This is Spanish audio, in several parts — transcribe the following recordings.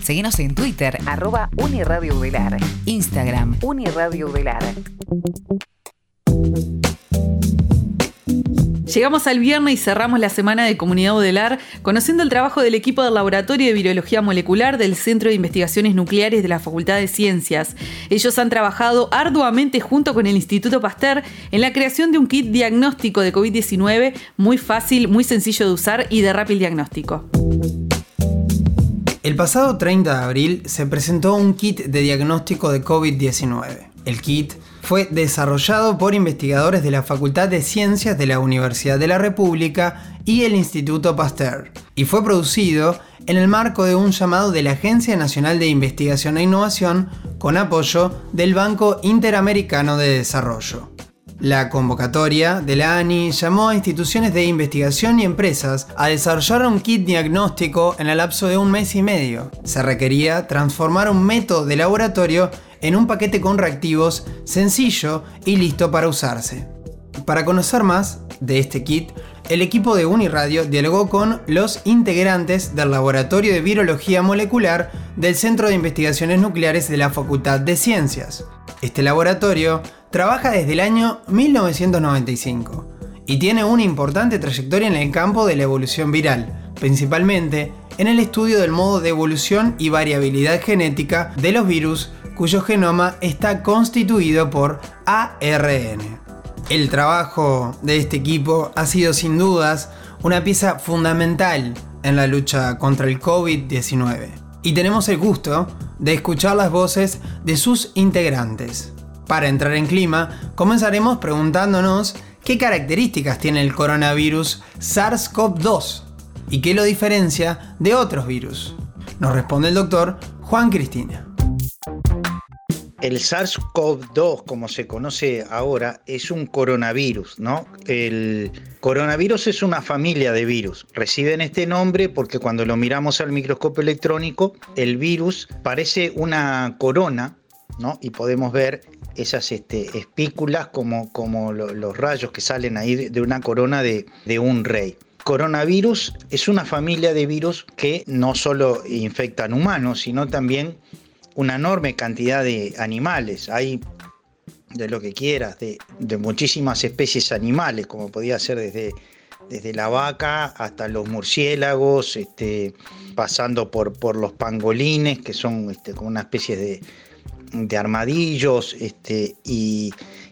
Seguinos en Twitter, @UniRadioUdelar, Instagram, UniRadioUdelar. Llegamos al viernes y cerramos la semana de Comunidad Udelar conociendo el trabajo del equipo del Laboratorio de Virología Molecular del Centro de Investigaciones Nucleares de la Facultad de Ciencias. Ellos han trabajado arduamente junto con el Instituto Pasteur en la creación de un kit diagnóstico de COVID-19 muy fácil, muy sencillo de usar y de rápido diagnóstico. El pasado 30 de abril se presentó un kit de diagnóstico de COVID-19. El kit fue desarrollado por investigadores de la Facultad de Ciencias de la Universidad de la República y el Instituto Pasteur, y fue producido en el marco de un llamado de la Agencia Nacional de Investigación e Innovación con apoyo del Banco Interamericano de Desarrollo. La convocatoria de la ANI llamó a instituciones de investigación y empresas a desarrollar un kit diagnóstico en el lapso de 1 mes y medio. Se requería transformar un método de laboratorio en un paquete con reactivos sencillo y listo para usarse. Para conocer más de este kit, el equipo de Uniradio dialogó con los integrantes del Laboratorio de Virología Molecular del Centro de Investigaciones Nucleares de la Facultad de Ciencias. Este laboratorio trabaja desde el año 1995 y tiene una importante trayectoria en el campo de la evolución viral, principalmente en el estudio del modo de evolución y variabilidad genética de los virus cuyo genoma está constituido por ARN. El trabajo de este equipo ha sido sin dudas una pieza fundamental en la lucha contra el COVID-19 y tenemos el gusto de escuchar las voces de sus integrantes. Para entrar en clima, comenzaremos preguntándonos qué características tiene el coronavirus SARS-CoV-2 y qué lo diferencia de otros virus. Nos responde el doctor Juan Cristina. El SARS-CoV-2, como se conoce ahora, es un coronavirus, ¿no? El coronavirus es una familia de virus. Reciben este nombre porque cuando lo miramos al microscopio electrónico, el virus parece una corona, ¿no? Y podemos ver esas espículas como los rayos que salen ahí de una corona de un rey. Coronavirus es una familia de virus que no solo infectan humanos, sino también una enorme cantidad de animales. Hay de lo que quieras, de muchísimas especies animales, como podía ser desde la vaca hasta los murciélagos, pasando por los pangolines, que son como una especie de armadillos, y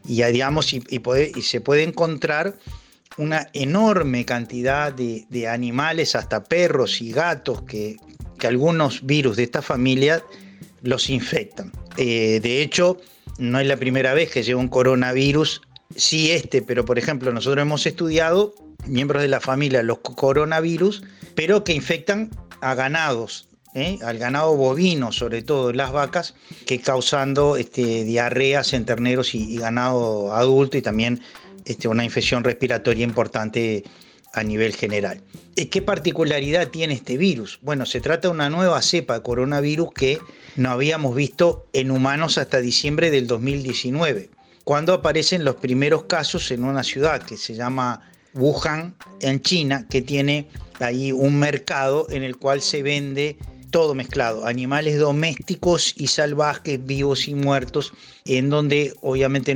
se puede encontrar una enorme cantidad de animales, hasta perros y gatos, que algunos virus de esta familia los infectan. De hecho, no es la primera vez que llega un coronavirus, sí pero por ejemplo nosotros hemos estudiado miembros de la familia los coronavirus, pero que infectan a ganados, al ganado bovino, sobre todo las vacas, que causando diarreas en terneros y ganado adulto, y también una infección respiratoria importante a nivel general. ¿Qué particularidad tiene este virus? Bueno, se trata de una nueva cepa de coronavirus que no habíamos visto en humanos hasta diciembre del 2019, cuando aparecen los primeros casos en una ciudad que se llama Wuhan, en China, que tiene ahí un mercado en el cual se vende todo mezclado, animales domésticos y salvajes, vivos y muertos, en donde obviamente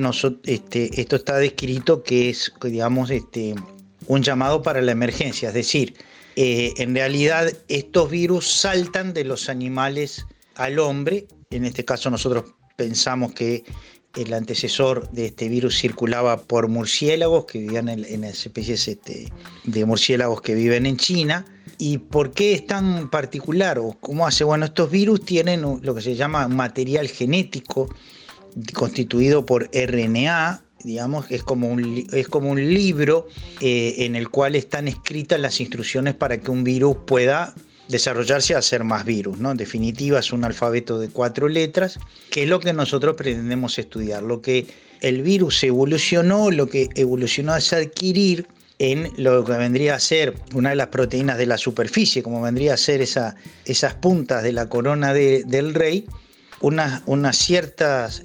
esto está descrito que es, digamos, un llamado para la emergencia, es decir, en realidad estos virus saltan de los animales al hombre. En este caso nosotros pensamos que el antecesor de este virus circulaba por murciélagos que vivían en las especies de murciélagos que viven en China. ¿Y por qué es tan particular o cómo hace? Bueno, estos virus tienen lo que se llama material genético constituido por RNA, digamos, es como un libro en el cual están escritas las instrucciones para que un virus pueda desarrollarse a ser más virus, ¿no? En definitiva, es un alfabeto de 4 letras, que es lo que nosotros pretendemos estudiar. Lo que el virus evolucionó, lo que evolucionó es adquirir en lo que vendría a ser una de las proteínas de la superficie, como vendría a ser esas puntas de la corona del rey, unas ciertas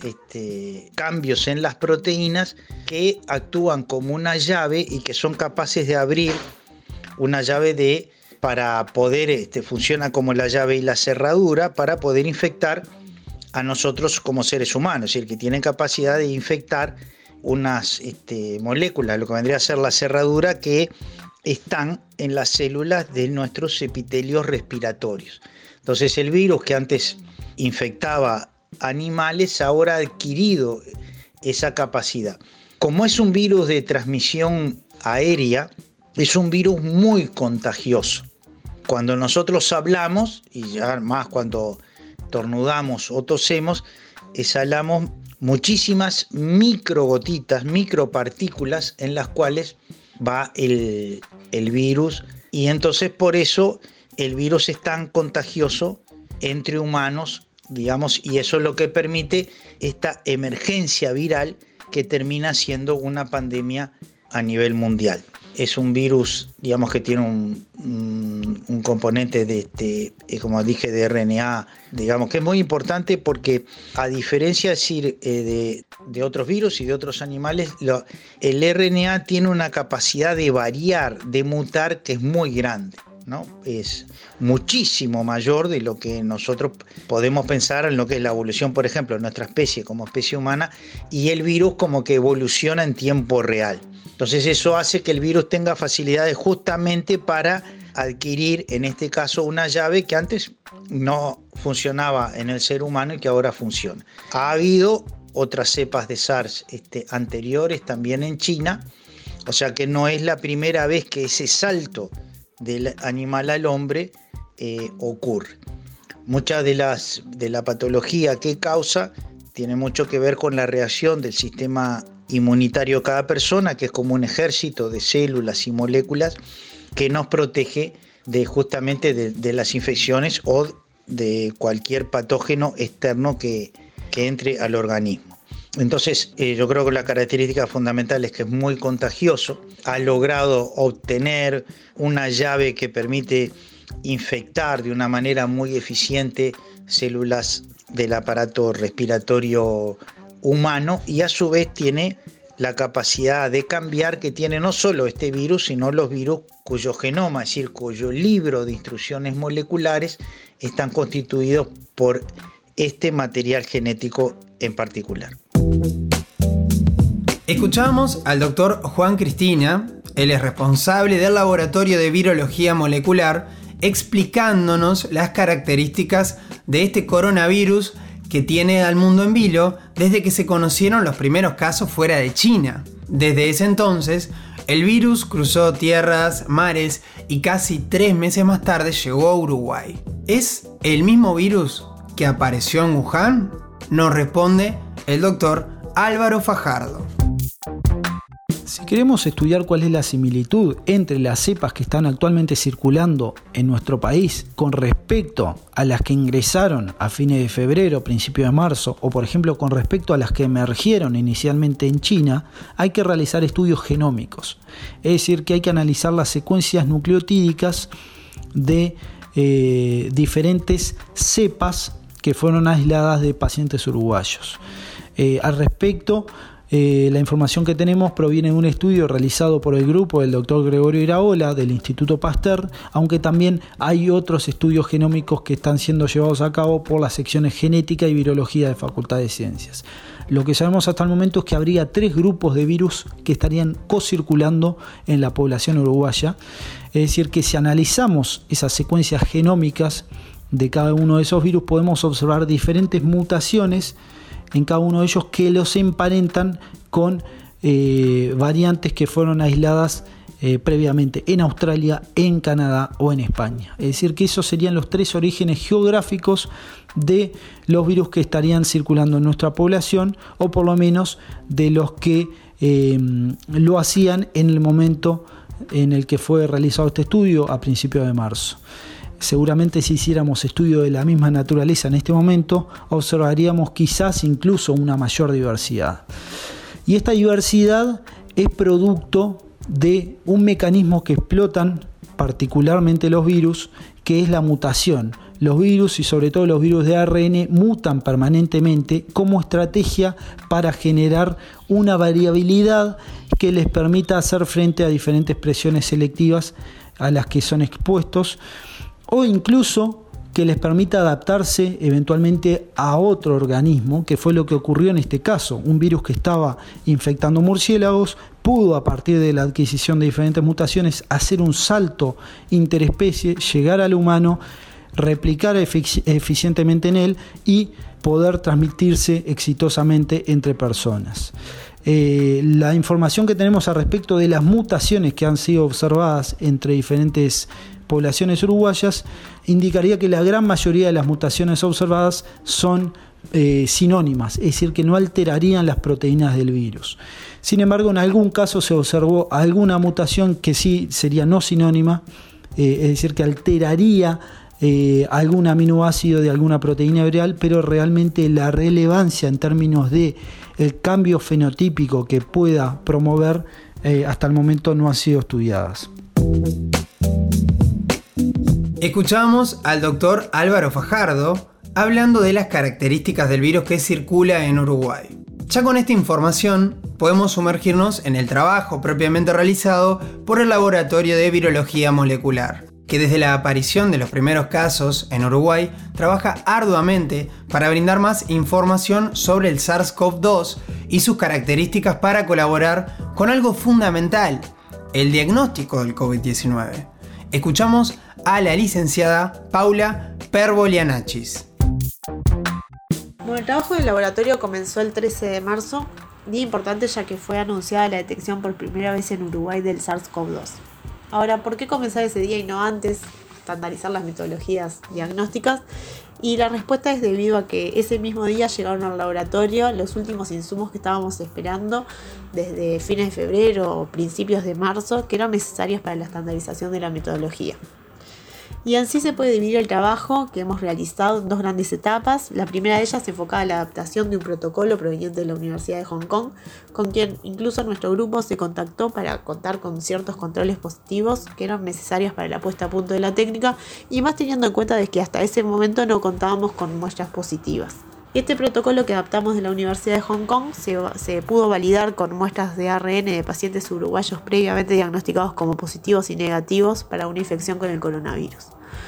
cambios en las proteínas que actúan como una llave y que son capaces de abrir una llave de para poder, funciona como la llave y la cerradura para poder infectar a nosotros como seres humanos, es decir, que tienen capacidad de infectar unas moléculas, lo que vendría a ser la cerradura, que están en las células de nuestros epitelios respiratorios. Entonces el virus que antes infectaba animales ahora ha adquirido esa capacidad. Como es un virus de transmisión aérea, es un virus muy contagioso. Cuando nosotros hablamos, y ya más cuando tornudamos o tosemos, exhalamos muchísimas microgotitas, micropartículas en las cuales va el virus, y entonces por eso el virus es tan contagioso entre humanos, digamos, y eso es lo que permite esta emergencia viral que termina siendo una pandemia a nivel mundial. Es un virus, digamos, que tiene un componente de, como dije, de RNA, digamos, que es muy importante porque, a diferencia de otros virus y de otros animales, el RNA tiene una capacidad de variar, de mutar, que es muy grande, ¿no? Es muchísimo mayor de lo que nosotros podemos pensar en lo que es la evolución, por ejemplo, de nuestra especie como especie humana, y el virus como que evoluciona en tiempo real. Entonces eso hace que el virus tenga facilidades justamente para adquirir, en este caso, una llave que antes no funcionaba en el ser humano y que ahora funciona. Ha habido otras cepas de SARS anteriores también en China, o sea que no es la primera vez que ese salto del animal al hombre ocurre. Mucha de la patología que causa tiene mucho que ver con la reacción del sistema inmunitario de cada persona, que es como un ejército de células y moléculas que nos protege justamente de las infecciones o de cualquier patógeno externo que entre al organismo. Entonces, yo creo que la característica fundamental es que es muy contagioso, ha logrado obtener una llave que permite infectar de una manera muy eficiente células del aparato respiratorio humano, y a su vez tiene la capacidad de cambiar que tiene no solo este virus, sino los virus cuyo genoma, es decir, cuyo libro de instrucciones moleculares están constituidos por este material genético en particular. Escuchamos al doctor Juan Cristina, él es responsable del Laboratorio de Virología Molecular, explicándonos las características de este coronavirus que tiene al mundo en vilo desde que se conocieron los primeros casos fuera de China. Desde ese entonces, el virus cruzó tierras, mares y casi 3 meses más tarde llegó a Uruguay. ¿Es el mismo virus que apareció en Wuhan? Nos responde el doctor Álvaro Fajardo. Si queremos estudiar cuál es la similitud entre las cepas que están actualmente circulando en nuestro país con respecto a las que ingresaron a fines de febrero, principio de marzo, o por ejemplo con respecto a las que emergieron inicialmente en China, hay que realizar estudios genómicos. Es decir, que hay que analizar las secuencias nucleotídicas de diferentes cepas que fueron aisladas de pacientes uruguayos. Al respecto, la información que tenemos proviene de un estudio realizado por el grupo del doctor Gregorio Iraola del Instituto Pasteur, aunque también hay otros estudios genómicos que están siendo llevados a cabo por las secciones genética y virología de Facultad de Ciencias. Lo que sabemos hasta el momento es que habría 3 grupos de virus que estarían co-circulando en la población uruguaya, es decir, que si analizamos esas secuencias genómicas de cada uno de esos virus podemos observar diferentes mutaciones en cada uno de ellos que los emparentan con variantes que fueron aisladas previamente en Australia, en Canadá o en España. Es decir, que esos serían los 3 orígenes geográficos de los virus que estarían circulando en nuestra población, o por lo menos de los que lo hacían en el momento en el que fue realizado este estudio a principios de marzo. Seguramente si hiciéramos estudio de la misma naturaleza en este momento, observaríamos quizás incluso una mayor diversidad. Y esta diversidad es producto de un mecanismo que explotan particularmente los virus, que es la mutación. Los virus, y sobre todo los virus de ARN, mutan permanentemente como estrategia para generar una variabilidad que les permita hacer frente a diferentes presiones selectivas a las que son expuestos, o incluso que les permita adaptarse eventualmente a otro organismo, que fue lo que ocurrió en este caso. Un virus que estaba infectando murciélagos pudo, a partir de la adquisición de diferentes mutaciones, hacer un salto interespecie, llegar al humano, replicar eficientemente en él y poder transmitirse exitosamente entre personas. La información que tenemos al respecto de las mutaciones que han sido observadas entre diferentes poblaciones uruguayas indicaría que la gran mayoría de las mutaciones observadas son sinónimas, es decir, que no alterarían las proteínas del virus. Sin embargo, en algún caso se observó alguna mutación que sí sería no sinónima, es decir, que alteraría algún aminoácido de alguna proteína viral, pero realmente la relevancia en términos de el cambio fenotípico que pueda promover hasta el momento no han sido estudiadas. Escuchamos al doctor Álvaro Fajardo hablando de las características del virus que circula en Uruguay. Ya con esta información podemos sumergirnos en el trabajo propiamente realizado por el Laboratorio de Virología Molecular, que desde la aparición de los primeros casos en Uruguay trabaja arduamente para brindar más información sobre el SARS-CoV-2 y sus características para colaborar con algo fundamental, el diagnóstico del COVID-19. Escuchamos a la licenciada Paula Perbolianachis. Bueno, el trabajo del laboratorio comenzó el 13 de marzo, día importante ya que fue anunciada la detección por primera vez en Uruguay del SARS-CoV-2. Ahora, ¿por qué comenzar ese día y no antes estandarizar las metodologías diagnósticas? Y la respuesta es debido a que ese mismo día llegaron al laboratorio los últimos insumos que estábamos esperando desde fines de febrero o principios de marzo, que eran necesarios para la estandarización de la metodología. Y así se puede dividir el trabajo que hemos realizado en dos grandes etapas. La primera de ellas se enfocaba en la adaptación de un protocolo proveniente de la Universidad de Hong Kong, con quien incluso nuestro grupo se contactó para contar con ciertos controles positivos que eran necesarios para la puesta a punto de la técnica, y más teniendo en cuenta de que hasta ese momento no contábamos con muestras positivas. Este protocolo que adaptamos de la Universidad de Hong Kong se pudo validar con muestras de ARN de pacientes uruguayos previamente diagnosticados como positivos y negativos para una infección con el coronavirus.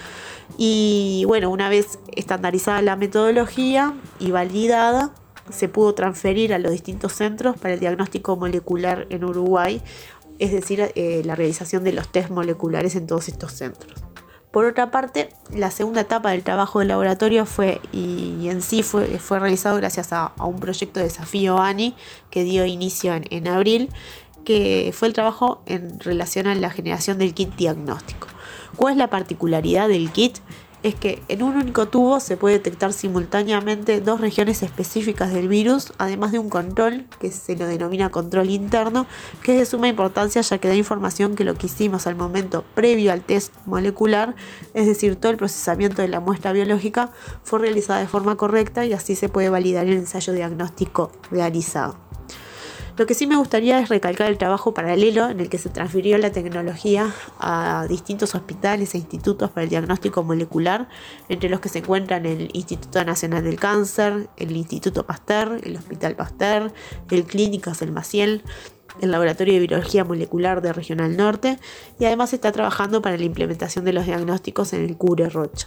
Y bueno, una vez estandarizada la metodología y validada, se pudo transferir a los distintos centros para el diagnóstico molecular en Uruguay, es decir, la realización de los test moleculares en todos estos centros. Por otra parte, la segunda etapa del trabajo del laboratorio fue realizado gracias a un proyecto de desafío ANI que dio inicio en abril, que fue el trabajo en relación a la generación del kit diagnóstico. ¿Cuál es la particularidad del kit? Es que en un único tubo se puede detectar simultáneamente dos regiones específicas del virus, además de un control que se lo denomina control interno, que es de suma importancia ya que da información que lo que hicimos al momento previo al test molecular, es decir, todo el procesamiento de la muestra biológica, fue realizada de forma correcta y así se puede validar el ensayo diagnóstico realizado. Lo que sí me gustaría es recalcar el trabajo paralelo en el que se transfirió la tecnología a distintos hospitales e institutos para el diagnóstico molecular, entre los que se encuentran el Instituto Nacional del Cáncer, el Instituto Pasteur, el Hospital Pasteur, el Clínicas El Maciel, el Laboratorio de Virología Molecular de Regional Norte, y además está trabajando para la implementación de los diagnósticos en el CURE Rocha.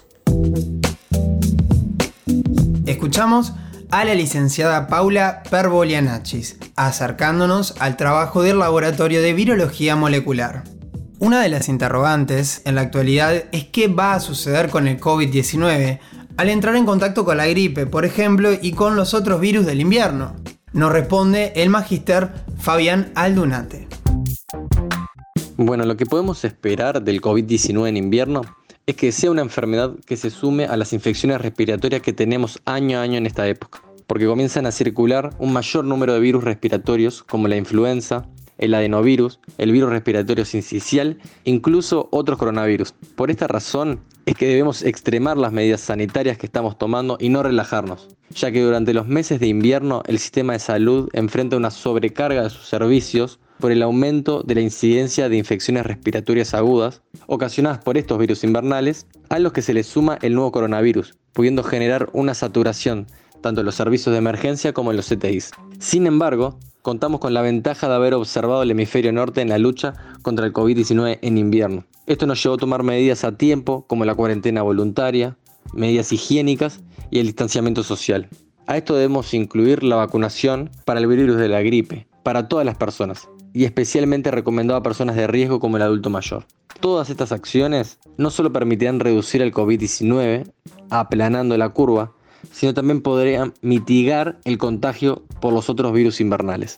Escuchamos a la licenciada Paula Perbolianachis, acercándonos al trabajo del Laboratorio de Virología Molecular. Una de las interrogantes en la actualidad es qué va a suceder con el COVID-19 al entrar en contacto con la gripe, por ejemplo, y con los otros virus del invierno. Nos responde el magíster Fabián Aldunate. Bueno, lo que podemos esperar del COVID-19 en invierno es que sea una enfermedad que se sume a las infecciones respiratorias que tenemos año a año en esta época, porque comienzan a circular un mayor número de virus respiratorios como la influenza, el adenovirus, el virus respiratorio sincicial, incluso otros coronavirus. Por esta razón es que debemos extremar las medidas sanitarias que estamos tomando y no relajarnos, ya que durante los meses de invierno el sistema de salud enfrenta una sobrecarga de sus servicios por el aumento de la incidencia de infecciones respiratorias agudas ocasionadas por estos virus invernales, a los que se les suma el nuevo coronavirus, pudiendo generar una saturación tanto en los servicios de emergencia como en los CTIs. Sin embargo, contamos con la ventaja de haber observado el hemisferio norte en la lucha contra el COVID-19 en invierno. Esto nos llevó a tomar medidas a tiempo, como la cuarentena voluntaria, medidas higiénicas y el distanciamiento social. A esto debemos incluir la vacunación para el virus de la gripe, para todas las personas, y especialmente recomendado a personas de riesgo como el adulto mayor. Todas estas acciones no solo permitirán reducir el COVID-19, aplanando la curva, sino también podrían mitigar el contagio por los otros virus invernales.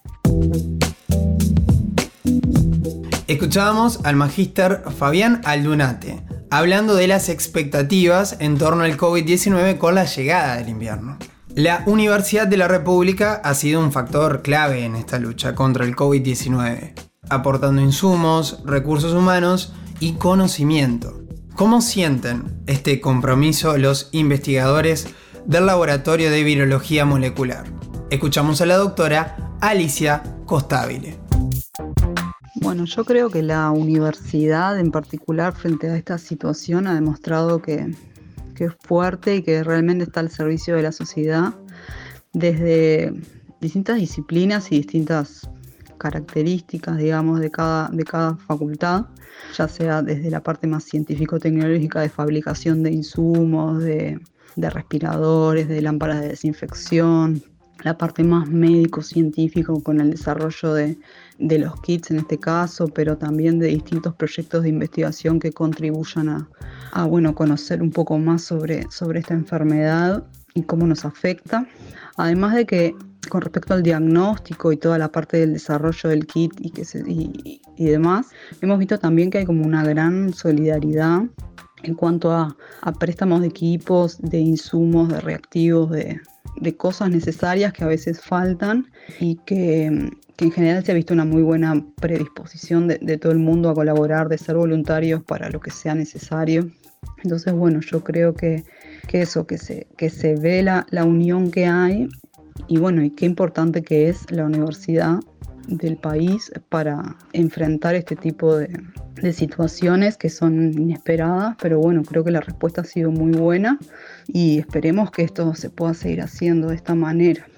Escuchábamos al magíster Fabián Aldunate, hablando de las expectativas en torno al COVID-19 con la llegada del invierno. La Universidad de la República ha sido un factor clave en esta lucha contra el COVID-19, aportando insumos, recursos humanos y conocimiento. ¿Cómo sienten este compromiso los investigadores del Laboratorio de Virología Molecular? Escuchamos a la doctora Alicia Costabile. Bueno, yo creo que la universidad en particular frente a esta situación ha demostrado que es fuerte y que realmente está al servicio de la sociedad desde distintas disciplinas y distintas características, digamos, de cada facultad, ya sea desde la parte más científico-tecnológica de fabricación de insumos, de respiradores, de lámparas de desinfección, la parte más médico-científico con el desarrollo de los kits en este caso, pero también de distintos proyectos de investigación que contribuyan a conocer un poco más sobre esta enfermedad y cómo nos afecta. Además de que con respecto al diagnóstico y toda la parte del desarrollo del kit y demás, hemos visto también que hay como una gran solidaridad en cuanto a préstamos de equipos, de insumos, de reactivos, de cosas necesarias que a veces faltan y que en general se ha visto una muy buena predisposición de todo el mundo a colaborar, de ser voluntarios para lo que sea necesario. Entonces, bueno, yo creo que se ve la unión que hay y bueno, y qué importante que es la universidad del país para enfrentar este tipo de situaciones que son inesperadas, pero bueno, creo que la respuesta ha sido muy buena y esperemos que esto se pueda seguir haciendo de esta manera.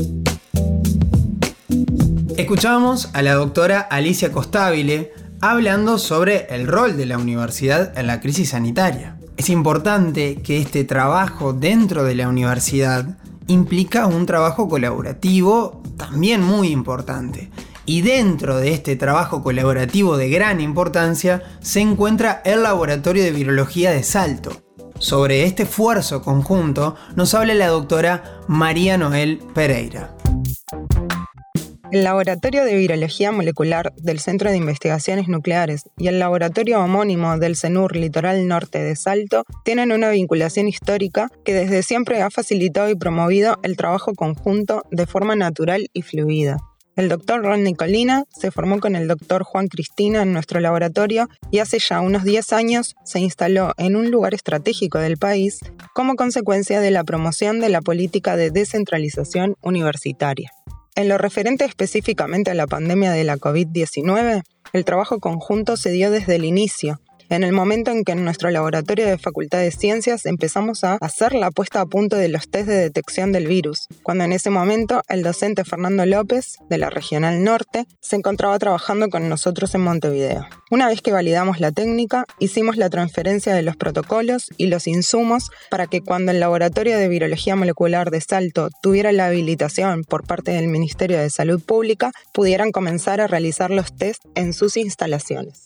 Escuchábamos a la doctora Alicia Costabile hablando sobre el rol de la universidad en la crisis sanitaria. Es importante que este trabajo dentro de la universidad implica un trabajo colaborativo también muy importante. Y dentro de este trabajo colaborativo de gran importancia se encuentra el Laboratorio de Virología de Salto. Sobre este esfuerzo conjunto nos habla la doctora María Noel Pereira. El Laboratorio de Virología Molecular del Centro de Investigaciones Nucleares y el laboratorio homónimo del CENUR Litoral Norte de Salto tienen una vinculación histórica que desde siempre ha facilitado y promovido el trabajo conjunto de forma natural y fluida. El doctor Rodney Colina se formó con el doctor Juan Cristina en nuestro laboratorio y hace ya unos 10 años se instaló en un lugar estratégico del país como consecuencia de la promoción de la política de descentralización universitaria. En lo referente específicamente a la pandemia de la COVID-19, el trabajo conjunto se dio desde el inicio, en el momento en que en nuestro laboratorio de Facultad de Ciencias empezamos a hacer la puesta a punto de los test de detección del virus, cuando en ese momento el docente Fernando López, de la Regional Norte, se encontraba trabajando con nosotros en Montevideo. Una vez que validamos la técnica, hicimos la transferencia de los protocolos y los insumos para que cuando el Laboratorio de Virología Molecular de Salto tuviera la habilitación por parte del Ministerio de Salud Pública, pudieran comenzar a realizar los test en sus instalaciones.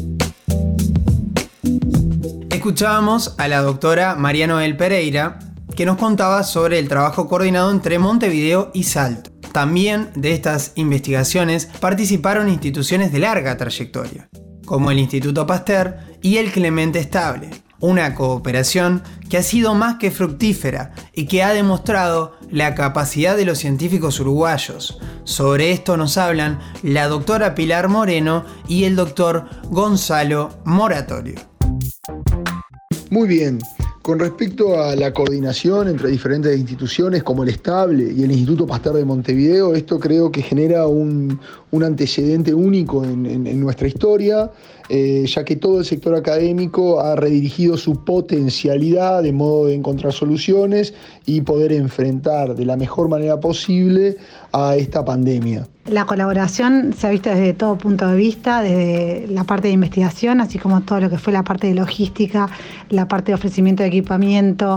Escuchábamos a la doctora María Noel Pereira, que nos contaba sobre el trabajo coordinado entre Montevideo y Salto. También de estas investigaciones participaron instituciones de larga trayectoria, como el Instituto Pasteur y el Clemente Estable, una cooperación que ha sido más que fructífera y que ha demostrado la capacidad de los científicos uruguayos. Sobre esto nos hablan la doctora Pilar Moreno y el doctor Gonzalo Moratorio. Muy bien, con respecto a la coordinación entre diferentes instituciones como el Estable y el Instituto Pasteur de Montevideo, esto creo que genera un antecedente único en nuestra historia, ya que todo el sector académico ha redirigido su potencialidad de modo de encontrar soluciones y poder enfrentar de la mejor manera posible a esta pandemia. La colaboración se ha visto desde todo punto de vista, desde la parte de investigación, así como todo lo que fue la parte de logística, la parte de ofrecimiento de equipamiento,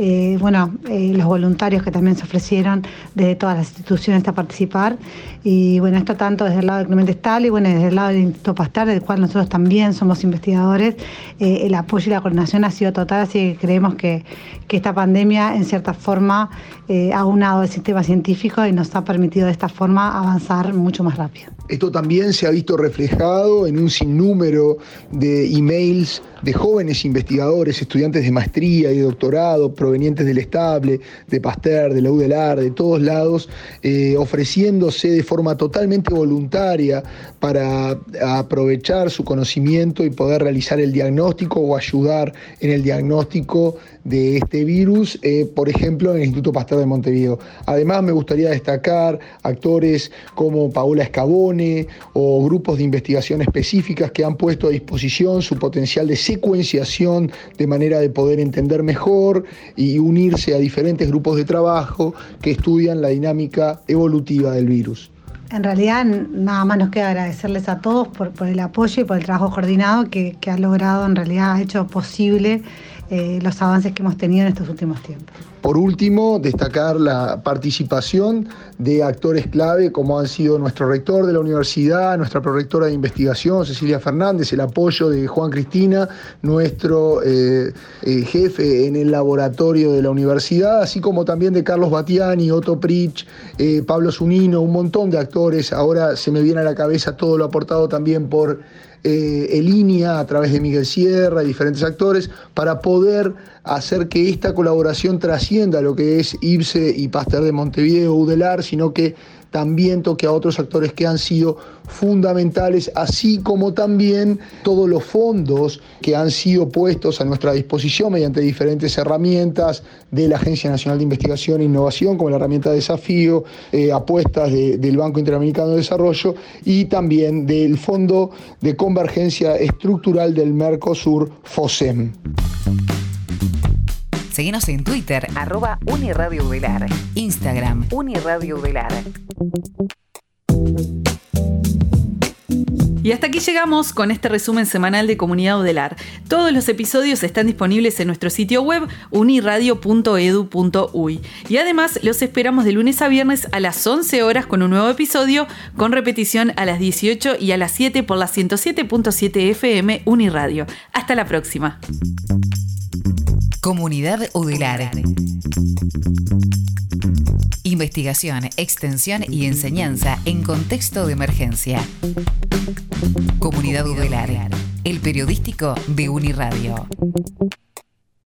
los voluntarios que también se ofrecieron desde todas las instituciones a participar. Y bueno, esto tanto desde el lado de Clemente Stable y desde el lado del Instituto Pasteur, del cual nosotros también somos investigadores, el apoyo y la coordinación ha sido total, así que creemos que esta pandemia en cierta forma ha unado el sistema científico y nos ha permitido de esta forma avanzar mucho más rápido. Esto también se ha visto reflejado en un sinnúmero de emails de jóvenes investigadores, estudiantes de maestría y de doctorado provenientes del Estable, de Pasteur, de la UDELAR, de todos lados, ofreciéndose de forma totalmente voluntaria para aprovechar su conocimiento y poder realizar el diagnóstico o ayudar en el diagnóstico de este virus, por ejemplo, en el Instituto Pasteur de Montevideo. Además, me gustaría destacar actores como Paola Scavone o grupos de investigación específicas que han puesto a disposición su potencial de secuenciación de manera de poder entender mejor y unirse a diferentes grupos de trabajo que estudian la dinámica evolutiva del virus. En realidad, nada más nos queda agradecerles a todos por el apoyo y por el trabajo coordinado que ha logrado, en realidad ha hecho posible los avances que hemos tenido en estos últimos tiempos. Por último, destacar la participación de actores clave como han sido nuestro rector de la universidad, nuestra prorectora de investigación, Cecilia Fernández, el apoyo de Juan Cristina, nuestro jefe en el laboratorio de la universidad, así como también de Carlos Batiani, Otto Pritch, Pablo Zunino, un montón de actores. Ahora se me viene a la cabeza todo lo aportado también por Elinia a través de Miguel Sierra y diferentes actores para poder hacer que esta colaboración trascienda lo que es IPSE y Pasteur de Montevideo, UDELAR, sino que también toque a otros actores que han sido fundamentales, así como también todos los fondos que han sido puestos a nuestra disposición mediante diferentes herramientas de la Agencia Nacional de Investigación e Innovación, como la herramienta de desafío, apuestas del Banco Interamericano de Desarrollo y también del Fondo de Convergencia Estructural del Mercosur, FOSEM. Seguinos en Twitter, @Uniradio UDELAR, Instagram, Uniradio UDELAR. Y hasta aquí llegamos con este resumen semanal de Comunidad UDELAR. Todos los episodios están disponibles en nuestro sitio web uniradio.edu.uy. Y además los esperamos de lunes a viernes a las 11 horas con un nuevo episodio, con repetición a las 18 y a las 7 por la 107.7 FM Uniradio. Hasta la próxima. Comunidad UDELAR. Investigación, extensión y enseñanza en contexto de emergencia. Comunidad UDELAR, el periodístico de Uniradio.